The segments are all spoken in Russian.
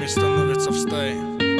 Они становятся в стае.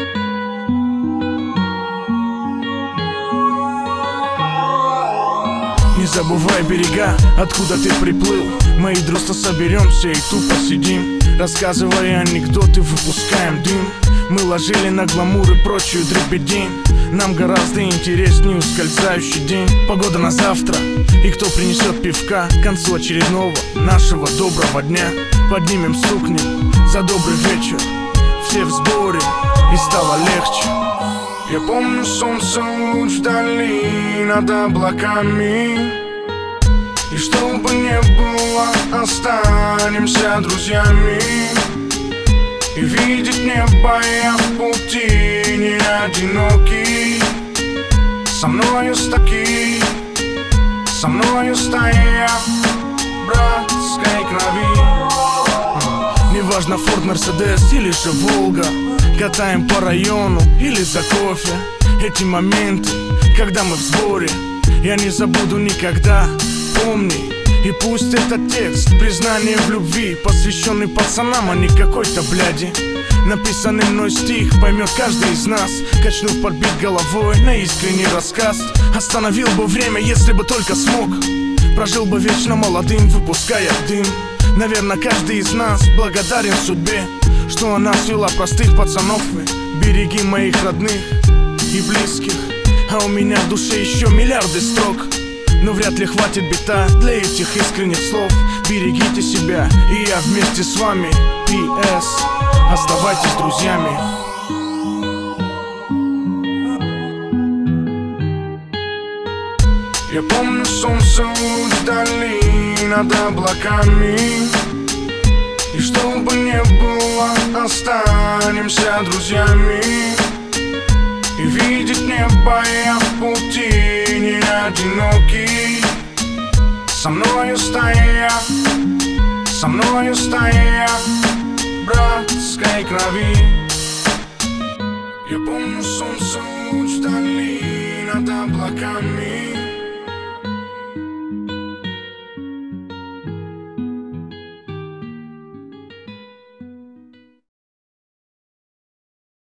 Не забывай берега, откуда ты приплыл. Мы и дружно соберемся и тупо сидим, рассказывая анекдоты, выпускаем дым. Мы ложили на гламур и прочую дребедень. Нам гораздо интереснее ускользающий день. Погода на завтра, и кто принесет пивка к концу очередного нашего доброго дня. Поднимем сукни за добрый вечер, все в сборе, и стало легче. Я помню солнце, луч вдали над облаками. И что бы ни было, останемся друзьями. И видеть небо я в пути не одинокий. Со мною стаки, со мною стая братской крови. Неважно, Форд, Мерседес или же Волга, катаем по району или за кофе. Эти моменты, когда мы в сборе, я не забуду никогда. Помни, и пусть этот текст признание в любви, посвященный пацанам, а не какой-то бляди. Написанный мной стих поймет каждый из нас, качнув подбит головой на искренний рассказ. Остановил бы время, если бы только смог. Прожил бы вечно молодым, выпуская дым. Наверное, каждый из нас благодарен судьбе, что она свела простых пацанов. Береги моих родных и близких, а у меня в душе еще миллиарды строк. Но вряд ли хватит бита для этих искренних слов. Берегите себя, и я вместе с вами. П.С. Оставайтесь друзьями. Я помню солнце, луч вдали над облаками. И что бы ни было, останемся друзьями. И видеть небо я в пути не одинокий. Со мною стая, со мною стая братской крови. Я помню солнце, луч вдали над облаками.